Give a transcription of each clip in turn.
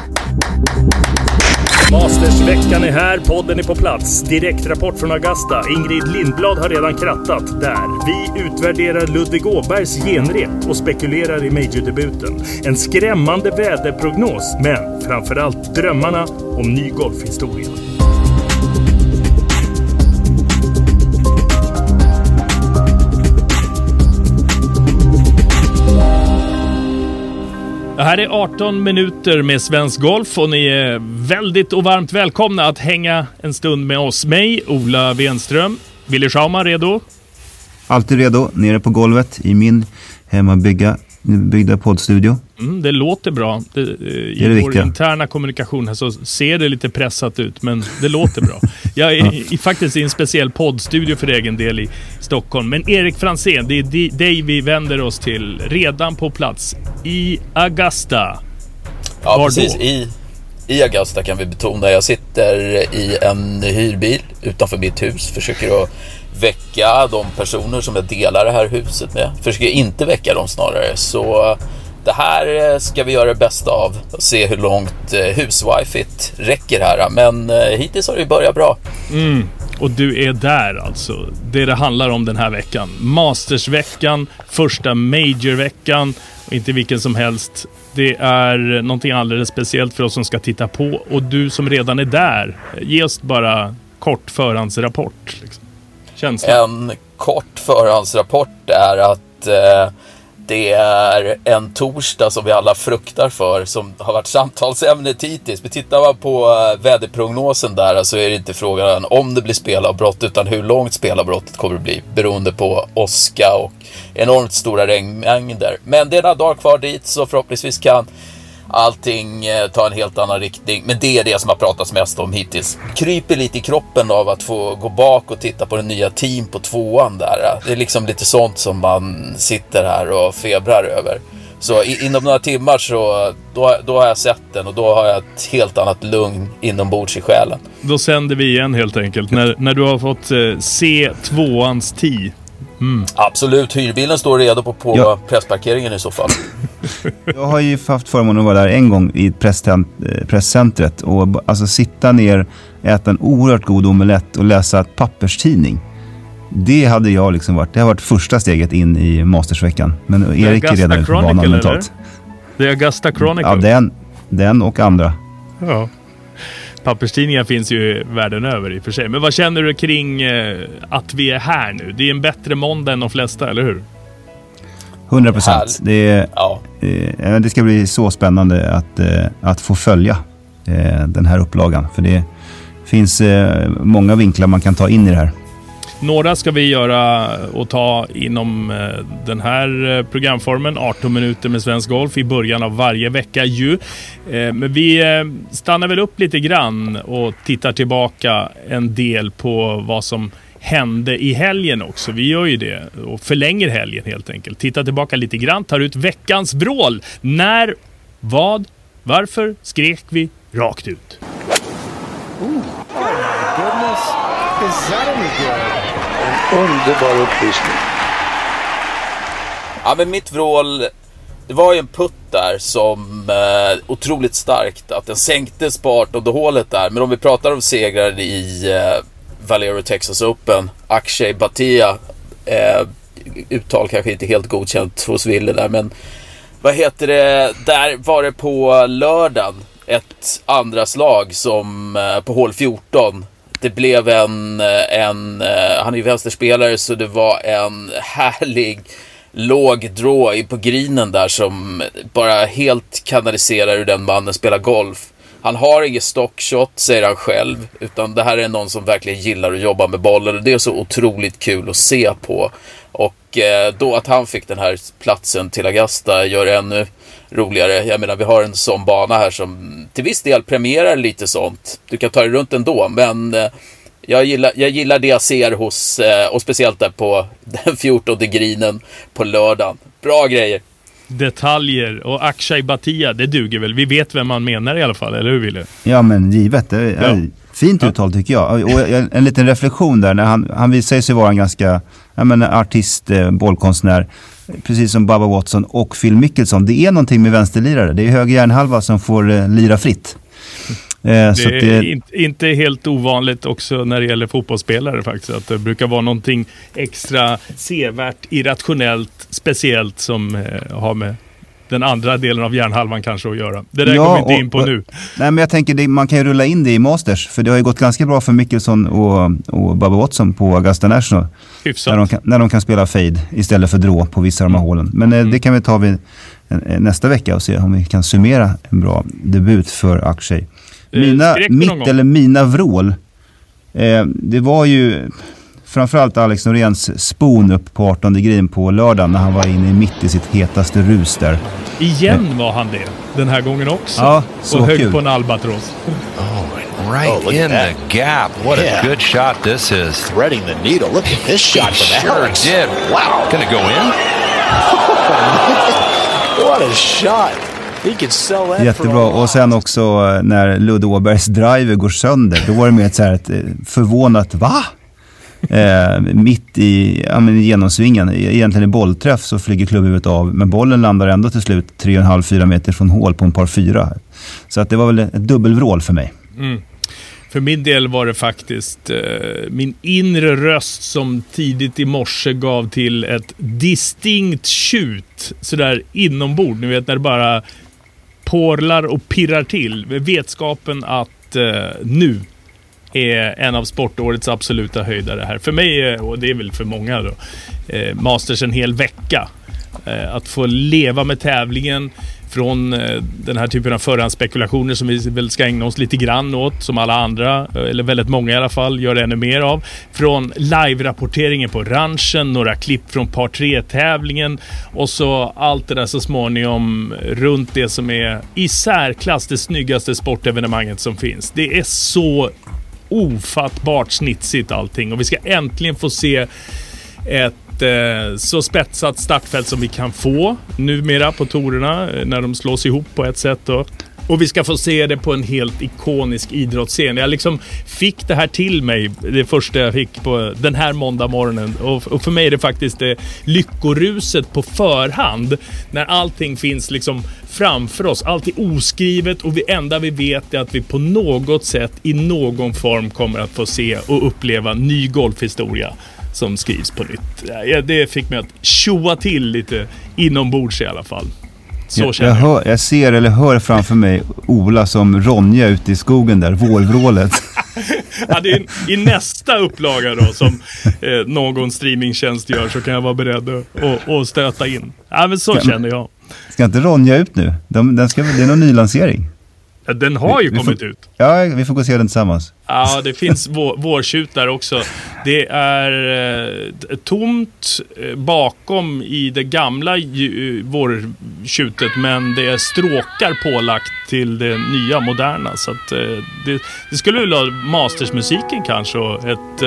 Mastersveckan är här, podden är på plats. Direktrapport från Augusta. Ingrid Lindblad har redan krattat där. Vi utvärderar Ludvig Åbergs genrep och spekulerar i majordebuten. En skrämmande väderprognos, men framförallt drömmarna om ny golfhistoria. Det här är 18 minuter med Svensk Golf och ni är väldigt och varmt välkomna att hänga en stund med oss. Mig, Ola Wenström. Willy Schauman, redo? Alltid redo, nere på golvet i min hemmabyggda poddstudio. Det låter bra. I vår interna kommunikation här så ser det lite pressat ut, men det låter bra. Jag är faktiskt i en speciell poddstudio för egen del i Stockholm. Men Erik Franzén, det är dig vi vänder oss till redan på plats i Augusta. Ja, var precis. Då? I Augusta kan vi betona. Jag sitter i en hyrbil utanför mitt hus. Försöker att väcka de personer som jag delar det här huset med. Försöker inte väcka dem snarare. Så det här ska vi göra det bästa av. Och se hur långt huswifet räcker här. Men hittills har det börjat bra. Och du är där alltså. Det handlar om den här veckan. Mastersveckan, första majorveckan. Och inte vilken som helst. Det är någonting alldeles speciellt för oss som ska titta på. Och du som redan är där, ge oss bara kort förhandsrapport. Liksom. En kort förhandsrapport är att det är en torsdag som vi alla fruktar för, som har varit samtalsämnet hittills. Men tittar man på väderprognosen där så är det inte frågan om det blir spelavbrott utan hur långt spelavbrottet kommer att bli, beroende på åska och enormt stora regnmängder. Men det är några dagar kvar dit, så förhoppningsvis kan allting ta en helt annan riktning. Men det är det som har pratats mest om hittills. Kryper lite i kroppen av att få gå bak och titta på den nya team på tvåan där. Det är liksom lite sånt som man sitter här och febrar över. Så inom några timmar så då har jag sett den, och då har jag ett helt annat lugn inombords i själen. Då sänder vi igen helt enkelt när du har fått se tvåans tee. Absolut, hyrbilen står redo på pressparkeringen i så fall. Jag har ju haft förmånen att vara där en gång i presscentret och alltså sitta ner, äta en oerhört god omelett och läsa ett papperstidning. Det hade jag liksom varit. Det har varit första steget in i Mastersveckan. Men Erik är redan på banan mentalt. Det är Augusta Chronicle. Ja, den och andra. Ja. Papperstidningar finns ju världen över i och för sig. Men vad känner du kring att vi är här nu? Det är en bättre måndag än de flesta, eller hur? 100%. Det ska bli så spännande att få följa den här upplagan. För det finns många vinklar man kan ta in i det här. Några ska vi göra och ta inom den här programformen, 18 minuter med Svensk Golf i början av varje vecka ju. Men vi stannar väl upp lite grann och tittar tillbaka en del på vad som hände i helgen också. Vi gör ju det och förlänger helgen helt enkelt. Tittar tillbaka lite grann, tar ut veckans vrål. När, vad, varför skrek vi rakt ut? Oh my goodness. Is that any good? Underbar upplysning. Ja, men mitt vrål, det var ju en putt där som otroligt starkt att den sänktes på 18:e hålet där. Men om vi pratar om segrar i Valero Texas Open, Akshay Bhatia, uttal kanske inte helt godkänt hos Ville där, men vad heter det, där var det på lördagen ett andra slag som på hål 14. Det blev han är ju vänsterspelare, så det var en härlig låg draw på grinen där som bara helt kanaliserar hur den mannen spelar golf. Han har ingen stockshot, säger han själv, utan det här är någon som verkligen gillar att jobba med bollen, och det är så otroligt kul att se på. Och då att han fick den här platsen till Augusta gör det ännu roligare. Jag menar, vi har en sån bana här som till viss del premierar lite sånt. Du kan ta dig runt ändå, men jag gillar det jag ser hos, och speciellt där på den 14:e grinen på lördagen. Bra grejer. Detaljer och Akshay Bhatia, det duger väl. Vi vet vem man menar i alla fall, eller hur Ville? Ja, men givet. Det är fint uttal tycker jag. Och en liten reflektion där, när han visar sig vara en ganska artist, bollkonstnär. precis som Bubba Watson och Phil Mickelson. Det är någonting med vänsterlirare. Det är höger hjärnhalva som får lira fritt. Det är inte helt ovanligt också när det gäller fotbollsspelare faktiskt. Att det brukar vara någonting extra sevärt, irrationellt, speciellt som har med den andra delen av hjärnhalvan kanske att göra. Det där kommer inte in på nu. Nej, men jag tänker man kan ju rulla in det i Masters. För det har ju gått ganska bra för Mickelson och Bubba Watson på Augusta National. När de kan spela fade istället för drå på vissa av de här hålen. Men det kan vi ta vid nästa vecka och se om vi kan summera en bra debut för Akshay. Mina vrål, det var ju framförallt Alex Noréns spon upp på 18:e green på lördagen när han var inne mitt i sitt hetaste rus där. Igen var han det, den här gången också. Ja, så och högg kul. på en albatros. In the gap. What a good shot this is. Threading the needle. Look at this shot from Alex. Sure did. Wow. Gonna go in? What a shot. He could sell that. Jättebra. Och sen också när Ludde Åbergs driver går sönder, då var det med ett så här ett förvånat va? Mitt i genomsvingen, egentligen i bollträff så flyger klubbhuvudet av, men bollen landar ändå till slut 3,5-4 meter från hål på en par 4. Så att det var väl ett dubbelvrål för mig. För min del var det faktiskt min inre röst som tidigt i morse gav till ett distinkt tjut sådär inombord. Ni vet när det bara porlar och pirrar till. Vetskapen att nu är en av sportårets absoluta höjdare här. För mig, och det är väl för många då, Masters en hel vecka. Att få leva med tävlingen från den här typen av förhandsspekulationer som vi väl ska ägna oss lite grann åt, som alla andra, eller väldigt många i alla fall, gör ännu mer av. Från live-rapporteringen på ranchen, några klipp från par 3-tävlingen och så allt det där så småningom runt det som är i särklass det snyggaste sportevenemanget som finns. Det är så ofattbart snitsigt allting och vi ska äntligen få se ett så spetsat startfält som vi kan få numera på torerna när de slås ihop på ett sätt då. Och vi ska få se det på en helt ikonisk idrottsscen. Jag liksom fick det här till mig, det första jag fick på den här måndag morgonen. Och för mig är det faktiskt det lyckoruset på förhand. När allting finns liksom framför oss. Allt är oskrivet och det enda vi vet är att vi på något sätt i någon form kommer att få se och uppleva ny golfhistoria som skrivs på nytt. Det fick mig att tjoa till lite inombords i alla fall. Så jag ser eller hör framför mig Ola som Ronja ute i skogen där, vårvrålet. Ja, det är i nästa upplaga då som någon streamingtjänst gör, så kan jag vara beredd att stöta in. Ja, men så känner jag. Ska inte Ronja ut nu? Det är någon ny lansering. Ja, den har ju kommit ut. Ja, vi får gå och se den tillsammans. Ja, det finns vårtjut där också. Det är tomt bakom i det gamla vårtjutet, men det är stråkar pålagt till det nya, moderna. Så att det skulle väl ha Masters-musiken kanske och ett...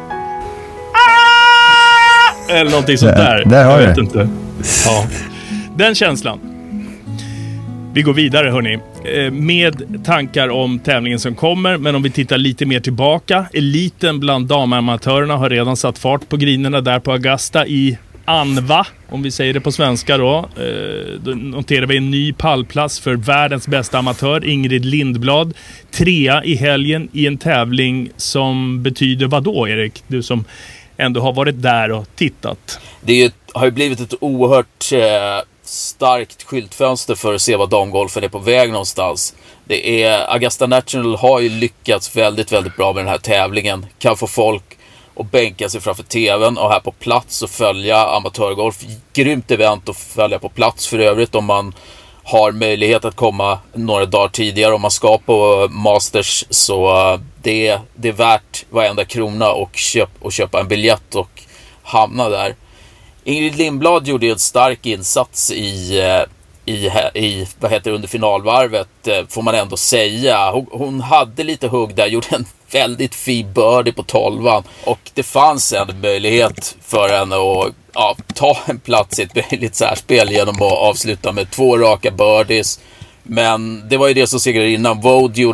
eller någonting sånt där. Där har jag vet inte. Ja. Den känslan. Vi går vidare hörni, med tankar om tävlingen som kommer, men om vi tittar lite mer tillbaka. Eliten bland damamatörerna har redan satt fart på grinerna där på Augusta i Anva, om vi säger det på svenska då. Då noterar vi en ny pallplats för världens bästa amatör, Ingrid Lindblad. 3 i helgen i en tävling som betyder vad då, Erik? Du som ändå har varit där och tittat. Det har ju blivit ett oerhört... starkt skyltfönster för att se vad damgolfen är på väg någonstans. Det är Augusta National har ju lyckats väldigt, väldigt bra med den här tävlingen. Kan få folk att bänka sig framför tvn och här på plats och följa amatörgolf. Grymt event att följa på plats för övrigt om man har möjlighet att komma några dagar tidigare. Om man ska på Masters så det är värt varenda krona och köpa en biljett och hamna där. Ingrid Lindblad gjorde en stark insats i under finalvarvet, får man ändå säga. Hon hade lite hugg där, gjorde en väldigt fin birdie på 12:an och det fanns en möjlighet för henne att ta en plats i ett möjligt särspel genom att avsluta med 2 raka birdies. Men det var ju det som segrade innan. Vode gjorde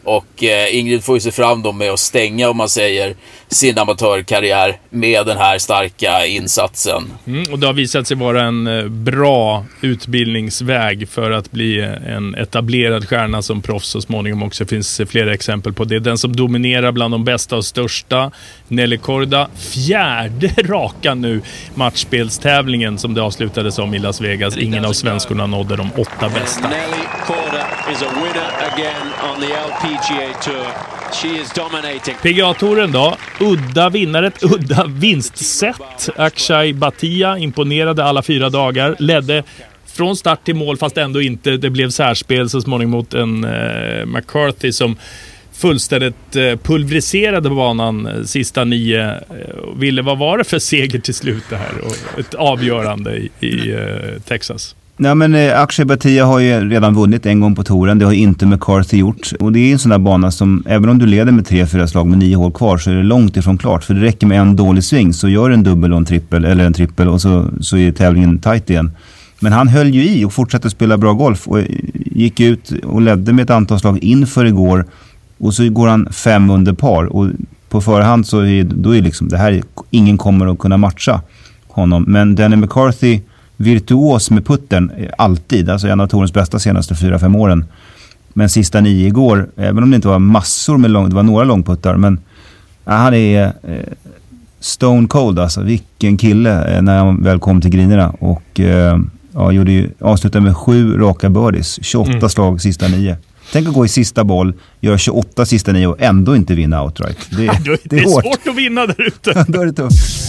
Och Ingrid får ju se fram då med att stänga, om man säger, sin amatörkarriär med den här starka insatsen. Och det har visat sig vara en bra utbildningsväg för att bli en etablerad stjärna som proffs så småningom också. Finns flera exempel på det. Den som dominerar bland de bästa och största, Nelly Korda, 4:e raka nu matchspelstävlingen som det avslutades om i Las Vegas. Ingen av svenskorna nådde de 8 bästa. Nelly Korda is a winner again on the LPGA Tour. She is dominating. PGA-touren då, udda vinnare, ett udda vinstsätt. Akshay Bhatia imponerade alla 4 dagar, ledde från start till mål fast ändå inte. Det blev särspel så småningom mot en McCarthy som fullständigt pulveriserade banan sista 9. Ville, vad var det för seger till slut det här? Och ett avgörande i Texas. Nej, men Akshay Bhatia har ju redan vunnit en gång på touren. Det har inte McCarthy gjort. Och det är en sån där bana som, även om du leder med 3-4 slag med 9 hål kvar, så är det långt ifrån klart. För det räcker med en dålig sving, så gör en dubbel och en trippel, eller en trippel, och så är tävlingen tight igen. Men han höll ju i och fortsatte spela bra golf och gick ut och ledde med ett antal slag inför igår. Och så går han 5 under par. Och på förhand så då är liksom det här, ingen kommer att kunna matcha honom. Men Danny McCarthy, virtuos med puttern alltid, alltså en av tourens bästa senaste 4-5 åren. Men sista 9 igår, även om det inte var massor med det var några långputtar, men han är stone cold alltså. Vilken kille när han väl kom till grinerna. Och avslutade med 7 raka birdies, 28 slag sista 9. Tänk att gå i sista boll, göra 28 sista 9 och ändå inte vinna outright. Det är svårt att vinna där ute. Då är det tufft.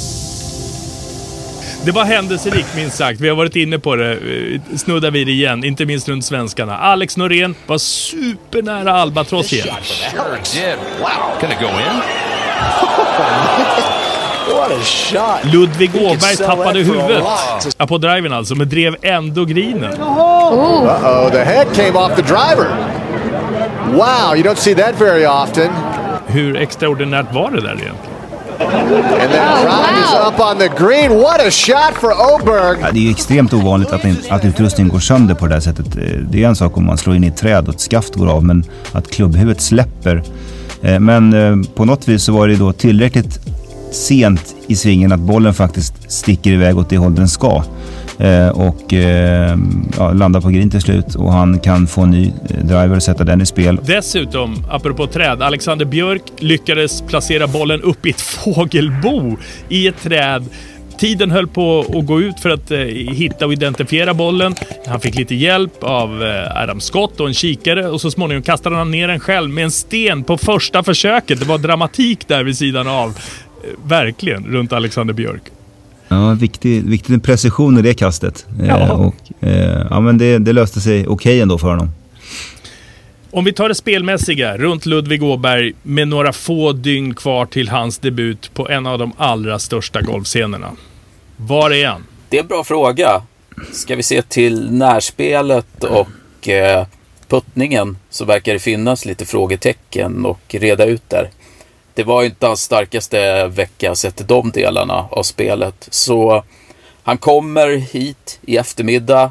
Det var händelserikt minst sagt. Vi har varit inne på det. Snuddar vi det igen. Inte minst runt svenskarna. Alex Norén var supernära Albatross igen. Sure did. Wow. Can it go in? What a shot. Ludvig Åberg tappade huvudet. Ja, på driven alltså. Men drev ändå grinen. Uh-oh, the head came off the driver. Wow, you don't see that very often. Hur extraordinärt var det där egentligen? And then drive is up on the green. What a shot for Åberg. Ja, det är ju extremt ovanligt att utrustningen går sönder på det här sättet. Det är en sak om man slår in i ett träd och ett skaft går av, men att klubbhuvudet släpper. Men på något vis så var det då tillräckligt sent i svingen att bollen faktiskt sticker iväg åt det håll den ska. Och landar på green till slut, och han kan få en ny driver och sätta den i spel. Dessutom, apropå träd, Alexander Björk lyckades placera bollen upp i ett fågelbo i ett träd. Tiden höll på att gå ut för att hitta och identifiera bollen. Han fick lite hjälp av Adam Scott och en kikare, och så småningom kastade han ner den själv med en sten på första försöket. Det var dramatik där vid sidan av, verkligen, runt Alexander Björk. Ja, viktigt en precision i det kastet. Men det löste sig okej ändå för honom. Om vi tar det spelmässiga runt Ludvig Åberg med några få dygn kvar till hans debut på en av de allra största golfscenerna. Var är han? Det är en bra fråga. Ska vi se till närspelet och puttningen, så verkar det finnas lite frågetecken och reda ut där. Det var ju inte hans starkaste vecka sett till de delarna av spelet. Så han kommer hit i eftermiddag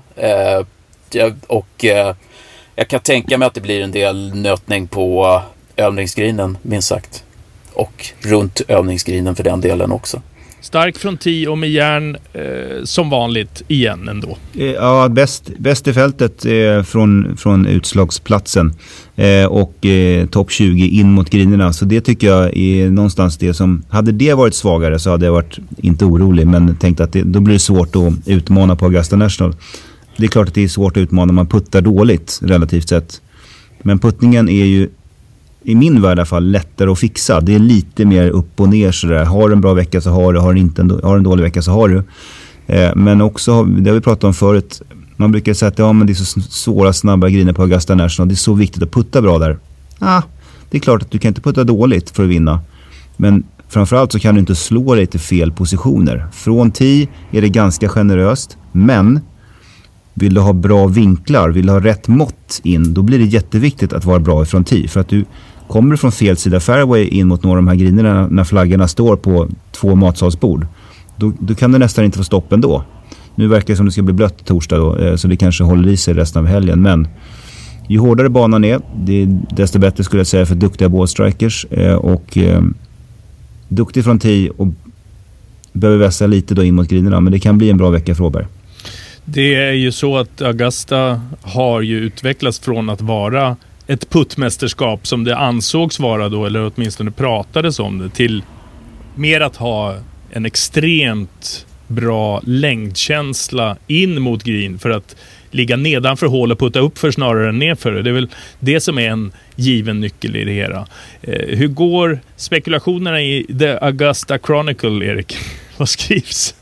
och jag kan tänka mig att det blir en del nötning på övningsgrinen, minst sagt. Och runt övningsgrinen för den delen också. Stark från 10 och med järn som vanligt igen ändå. Ja, bäst i fältet från utslagsplatsen och topp 20 in mot grinerna. Så det tycker jag är någonstans det som, hade det varit svagare så hade jag varit inte orolig, men tänkte att då blir det svårt att utmana på Augusta National. Det är klart att det är svårt att utmana när man puttar dåligt relativt sett. Men puttningen är ju i min värld i alla fall lättare att fixa. Det är lite mer upp och ner sådär. Har du en bra vecka så har du, har en dålig vecka så har du. Men också, det har vi pratat om förut, man brukar säga att men det är så svåra snabba griner på Augusta National. Det är så viktigt att putta bra där. Det är klart att du kan inte putta dåligt för att vinna. Men framförallt så kan du inte slå dig till fel positioner. Från 10 är det ganska generöst, men vill du ha bra vinklar, vill du ha rätt mått in, då blir det jätteviktigt att vara bra ifrån 10. För att du kommer från fel sida fairway in mot några av de här grinerna när flaggorna står på 2 matsalsbord, då kan du nästan inte få stopp ändå. Nu verkar det som det ska bli blött torsdag då, så det kanske håller i sig resten av helgen. Men ju hårdare banan är, desto bättre skulle jag säga för duktiga ballstrikers. Och duktig från tee och behöver vässa lite då in mot grinerna. Men det kan bli en bra vecka för Åberg. Det är ju så att Augusta har ju utvecklats från att vara ett puttmästerskap som det ansågs vara då, eller åtminstone pratades om det, till mer att ha en extremt bra längdkänsla in mot green för att ligga nedanför hål och putta upp för snarare än nerför. Det är väl det som är en given nyckel i det hela. Hur går spekulationerna i The Augusta Chronicle, Erik? Vad skrivs?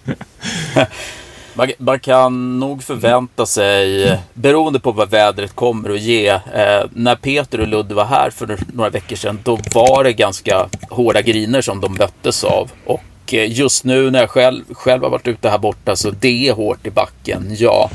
Man kan nog förvänta sig, beroende på vad vädret kommer att ge. När Peter och Ludde var här för några veckor sedan, då var det ganska hårda griner som de möttes av. Och just nu när jag själv har varit ute här borta, så det är hårt i backen, ja.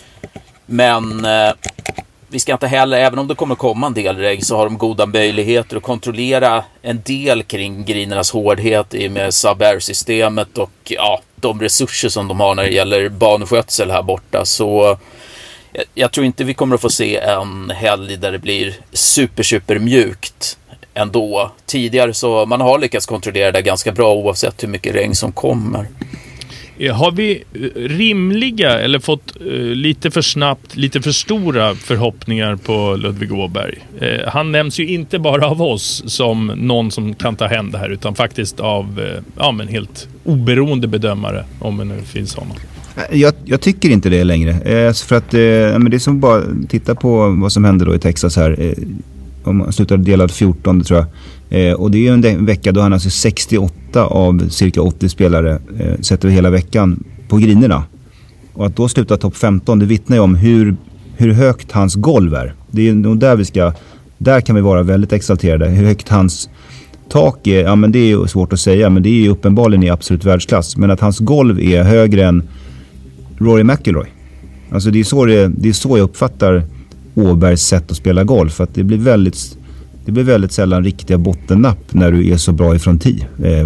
Men vi ska inte heller, även om det kommer komma en del regn, så har de goda möjligheter att kontrollera en del kring grinernas hårdhet i med sub-air-systemet och ja, de resurser som de har när det gäller banskötsel här borta. Så jag tror inte vi kommer att få se en helg där det blir super mjukt ändå. Tidigare så man har lyckats kontrollera det ganska bra oavsett hur mycket regn som kommer. Har vi rimliga eller fått lite för snabbt, lite för stora förhoppningar på Ludvig Åberg? Han nämns ju inte bara av oss som någon som kan ta hem det här, utan faktiskt av men helt oberoende bedömare, om det nu finns sådana. Jag tycker inte det längre. För att men det är som bara titta på vad som hände då i Texas här. Om man slutar delad 14, tror jag. Och det är ju en vecka då han alltså 68 av cirka 80 spelare sätter hela veckan på grinerna. Och att då sluta topp 15, det vittnar ju om hur högt hans golv är. Det är nog där kan vi vara väldigt exalterade. Hur högt hans tak är, ja men det är ju svårt att säga, men det är ju uppenbarligen i absolut världsklass. Men att hans golv är högre än Rory McIlroy. Alltså det är så jag uppfattar Åbergs sätt att spela golf. Att det blir väldigt sällan riktiga bottennapp när du är så bra ifrån tee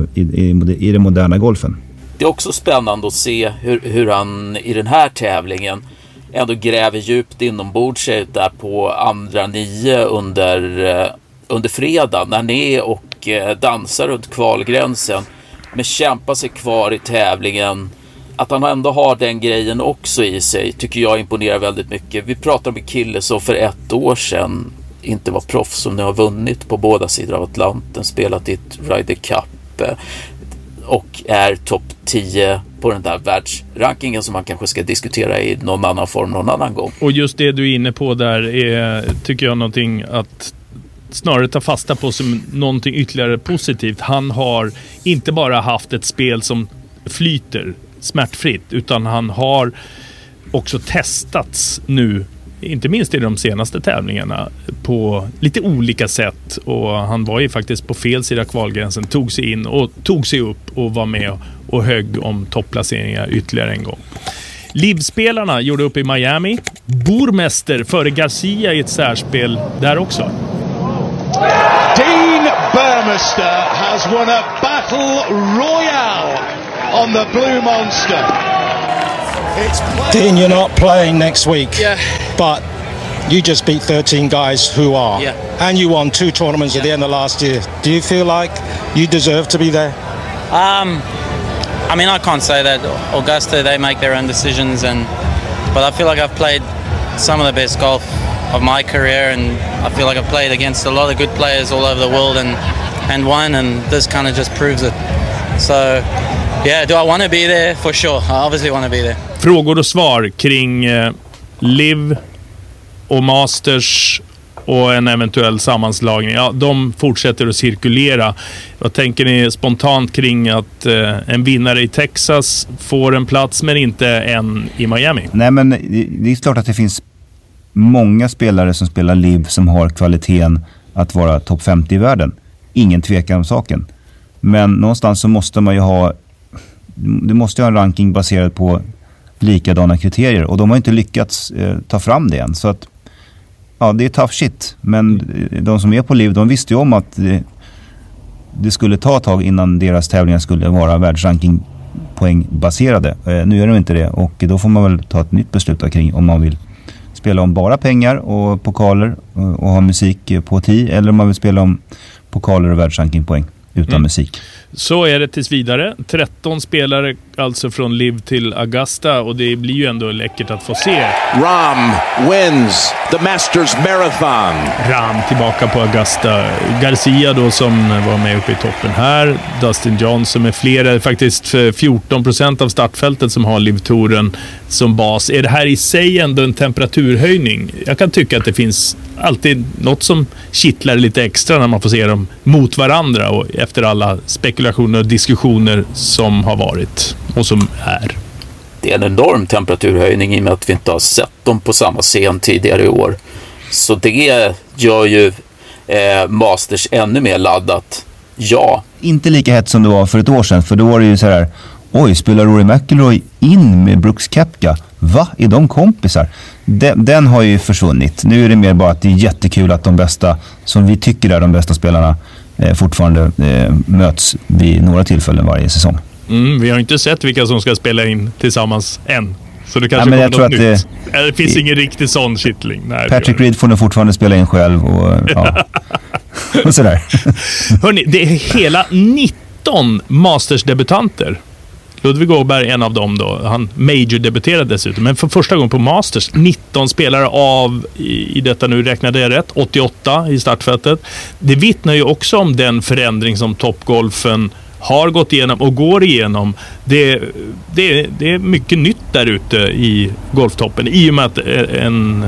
i den moderna golfen. Det är också spännande att se hur han i den här tävlingen ändå gräver djupt inombords sig där på andra 9 under fredag, när han är och dansar runt kvalgränsen men kämpar sig kvar i tävlingen. Att han ändå har den grejen också i sig tycker jag imponerar väldigt mycket. Vi pratar om en kille som för 1 år sedan inte var proffs, som nu har vunnit på båda sidor av Atlanten, spelat i ett Ryder Cup och är topp 10 på den där världsrankingen som man kanske ska diskutera i någon annan form någon annan gång. Och just det du är inne på där är, tycker jag, någonting att snarare ta fasta på som någonting ytterligare positivt. Han har inte bara haft ett spel som flyter smärtfritt, utan han har också testats nu, inte minst i de senaste tävlingarna, på lite olika sätt, och han var ju faktiskt på fel sida kvalgränsen, tog sig in och tog sig upp och var med och högg om topplaceringar ytterligare en gång. Livspelarna gjorde upp i Miami, Bormäster före Garcia i ett särspel där också. Dean Burmester has won a battle royale on the Blue Monster. Dean, you're not playing next week, but you just beat 13 guys who are, and you won 2 tournaments at the end of last year. Do you feel like you deserve to be there? I mean, I can't say that. Augusta, they make their own decisions, but I feel like I've played some of the best golf of my career, and I feel like I've played against a lot of good players all over the world and won, and this kind of just proves it. So, yeah, do I want to be there? For sure. I obviously want to be there. Frågor och svar kring Liv och Masters och en eventuell sammanslagning. Ja, de fortsätter att cirkulera. Vad tänker ni spontant kring att en vinnare i Texas får en plats men inte en i Miami? Nej, men det är klart att det finns många spelare som spelar Liv som har kvaliteten att vara topp 50 i världen. Ingen tvekan om saken. Men någonstans så måste man ju ha en ranking baserad på likadana kriterier, och de har inte lyckats ta fram det än. Så att ja, det är tough shit. Men de som är på Liv, de visste ju om att det skulle ta ett tag innan deras tävlingar skulle vara världsrankingpoängbaserade. Nu är de inte det, och då får man väl ta ett nytt beslut kring om man vill spela om bara pengar och pokaler och ha musik på 10, eller om man vill spela om pokaler och världsrankingpoäng utan musik. Så är det tills vidare. 13 spelare alltså från Liv till Augusta, och det blir ju ändå läckert att få se. Rahm wins the Masters Marathon. Rahm tillbaka på Augusta. Garcia då som var med uppe i toppen här. Dustin Johnson med flera. Faktiskt 14% av startfältet som har Liv-touren som bas. Är det här i sig ändå en temperaturhöjning? Jag kan tycka att det finns alltid något som kittlar lite extra när man får se dem mot varandra och efter alla spekulationer och diskussioner som har varit och som är. Det är en enorm temperaturhöjning i och med att vi inte har sett dem på samma scen tidigare i år. Så det gör ju Masters ännu mer laddat. Ja. Inte lika hett som det var för ett år sedan, för då var det ju så här: oj, spelar Rory McIlroy in med Brooks Koepka? Va? Är de kompisar? Den har ju försvunnit. Nu är det mer bara att det är jättekul att de bästa, som vi tycker är de bästa spelarna, fortfarande möts vid några tillfällen varje säsong. Vi har inte sett vilka som ska spela in tillsammans än. Så det kanske kommer något nytt. Det finns ingen riktig sån kittling. Nej, Patrick Reed får nog fortfarande spela in själv och, ja. Och sådär. Hörrni, det är hela 19 Masters-debutanter. Ludvig Åberg är en av dem då. Han major-debuterade dessutom. Men för första gången på Masters, 19 spelare av, i detta nu räknade jag rätt, 88 i startfältet. Det vittnar ju också om den förändring som toppgolfen har gått igenom och går igenom. Det är mycket nytt där ute i golftoppen i och med att en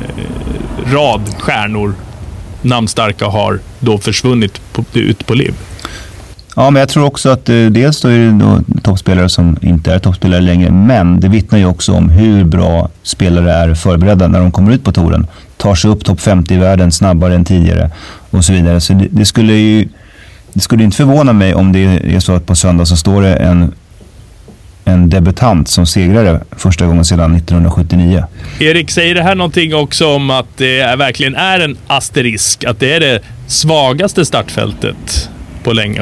rad stjärnor namnstarka har då försvunnit ut på Liv. Ja, men jag tror också att dels då är det då toppspelare som inte är toppspelare längre, men det vittnar ju också om hur bra spelare är förberedda när de kommer ut på touren. Tar sig upp topp 50 i världen snabbare än tidigare och så vidare. Så det skulle inte förvåna mig om det är så att på söndag så står det en debutant som segrare första gången sedan 1979. Erik, säger det här någonting också om att det verkligen är en asterisk, att det är det svagaste startfältet på länge?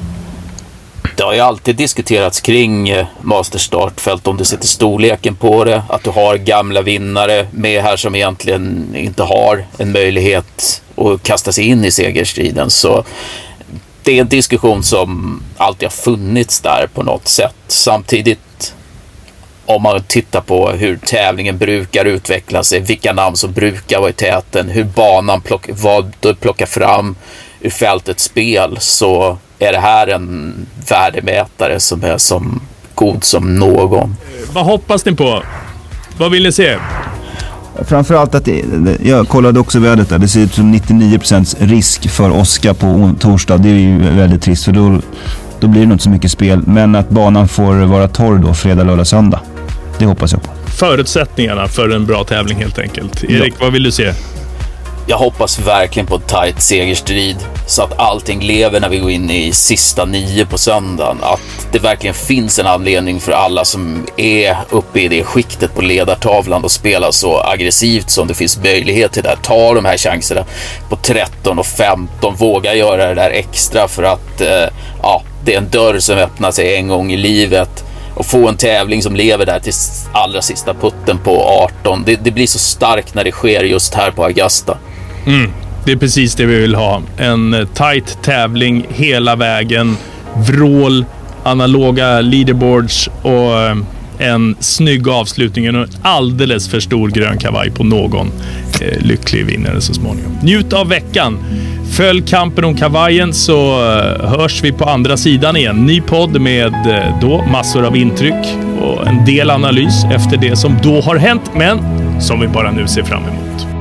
Det har ju alltid diskuterats kring Masters startfält, om du sätter storleken på det, att du har gamla vinnare med här som egentligen inte har en möjlighet att kasta sig in i segerstriden. Så det är en diskussion som alltid har funnits där på något sätt. Samtidigt, om man tittar på hur tävlingen brukar utveckla sig, vilka namn som brukar vara i täten, hur banan vad du plockar fram ur fältets spel, så är det här en värdemätare som är som god som någon. Vad hoppas ni på? Vad vill ni se? Framförallt att jag kollade också vädret där. Det ser ut som 99% risk för Oscar på torsdag. Det är ju väldigt trist, för då blir det inte så mycket spel. Men att banan får vara torr då fredag, lördag, söndag. Det hoppas jag på. Förutsättningarna för en bra tävling helt enkelt. Erik, vad vill du se? Jag hoppas verkligen på en tight segerstrid så att allting lever när vi går in i sista 9 på söndagen. Att det verkligen finns en anledning för alla som är uppe i det skiktet på ledartavlan och spelar så aggressivt som det finns möjlighet till där. Ta de här chanserna på 13 och 15. Våga göra det där extra, för att det är en dörr som öppnar sig en gång i livet. Och få en tävling som lever där till allra sista putten på 18. Det blir så starkt när det sker just här på Augusta. Det är precis det vi vill ha. En tight tävling hela vägen. Vrål, analoga leaderboards och en snygg avslutning och en alldeles för stor grön kavaj på någon lycklig vinnare så småningom. Njut av veckan. Följ kampen om kavajen, så hörs vi på andra sidan igen. Ny podd med då massor av intryck och en del analys efter det som då har hänt, men som vi bara nu ser fram emot.